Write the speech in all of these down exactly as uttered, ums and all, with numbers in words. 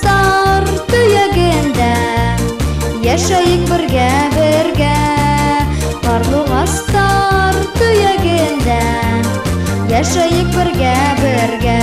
Барлыгастар төягендә яшәйек бергә бергә. Барлыгастар төягендә яшәйек бергә бергә.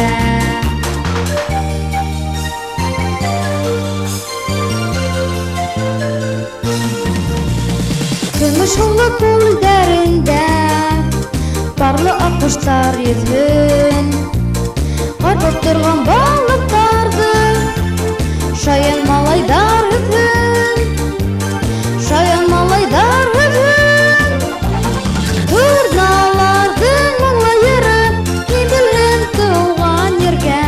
Көмеш һулы күлдәрендә парлы аккоштар йөзгән. Карап торган балыктарды шаян малайдар үҙгән. Шаян малайдар үҙгән. Турналардың моңлайыры кибелгән тыуган ергә.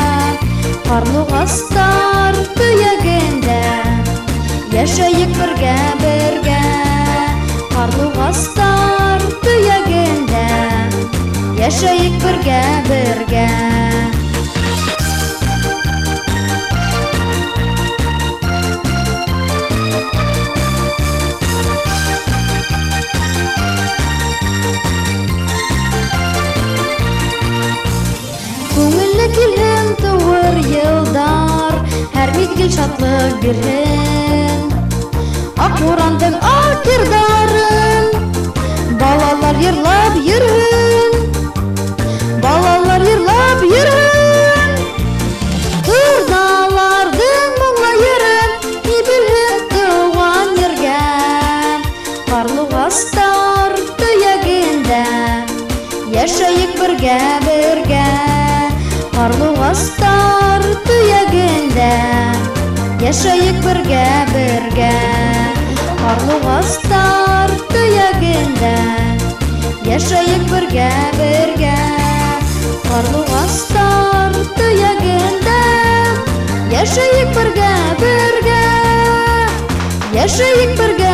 Барлыгастар төягендә яшәйек бергә бергә. Барлыгастар төягендә яшәйек бергә бергә. Күңелле килһен тыуыр йылдар, һәр мизгел шатлык бирһен. Ак бурандың ак йырдарын балалар йырлап йөрһен. Балалар йырлап йөрһен. Турналардың моңлайырын кибелгән тыуган ергә. Барлыгастар төягендә яшәйек бергә бергә. Барлыгастар төягендә яшәйек бергә бергә. Барлыгастар төягендә яшәйек бергә бергә. Барлыгастар төягендә яшәйек бергә бергә. Яшәйек бергә